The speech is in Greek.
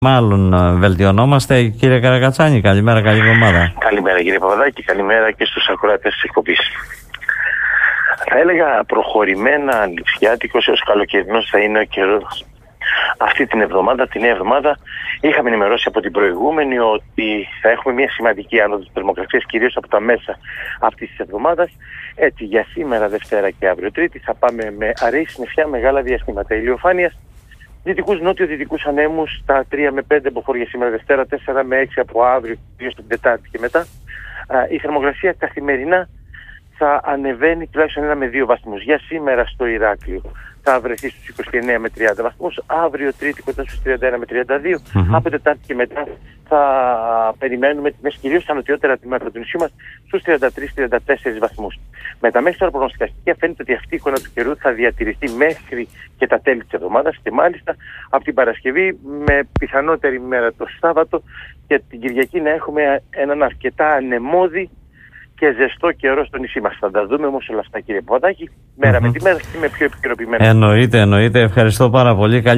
Μάλλον βελτιωνόμαστε. Κύριε Καρακατσάνη, καλημέρα, καλή εβδομάδα. Καλημέρα κύριε Παπαδάκη, καλημέρα και στους ακροατές της εκπομπής. Θα έλεγα προχωρημένα λειψιάτικος έως καλοκαιρινός θα είναι ο καιρός. Αυτή την εβδομάδα, τη νέα εβδομάδα, είχαμε ενημερώσει από την προηγούμενη ότι θα έχουμε μια σημαντική άνοδο της θερμοκρασίας, κυρίως από τα μέσα αυτής της εβδομάδας. Έτσι, για σήμερα, Δευτέρα και αύριο Τρίτη, θα πάμε με αραιή συννεφιά, μεγάλα διαστήματα ηλιοφάνειας. Δυτικούς νότιο-δυτικούς ανέμους στα 3 με 5 από χώρια σήμερα Δευτέρα, 4 με 6 από αύριο, 2 στην Τετάρτη και μετά. Η θερμοκρασία καθημερινά θα ανεβαίνει τουλάχιστον 1 με 2 βαθμούς. Για σήμερα στο Ηράκλειο θα βρεθεί στους 29 με 30 βαθμούς. Αύριο Τρίτη κοντά στους 31 με 32. Από Τετάρτη και μετά θα περιμένουμε τιμές κυρίως στα νοτιότερα τμήματα του νησιού μας στους 33-34 βαθμούς. Με τα μέχρι τώρα προγνωστικά στοιχεία φαίνεται ότι αυτή η εικόνα του καιρού θα διατηρηθεί μέχρι και τα τέλη της εβδομάδας και μάλιστα από την Παρασκευή με πιθανότερη μέρα το Σάββατο και την Κυριακή να έχουμε έναν αρκετά ανεμώδη και ζεστό καιρό στο νησί μας. Θα τα δούμε όμως όλα αυτά κύριε Παπαδάκη, μέρα με τη μέρα και με πιο επικαιροποιημένα. Εννοείται. Ευχαριστώ πάρα πολύ.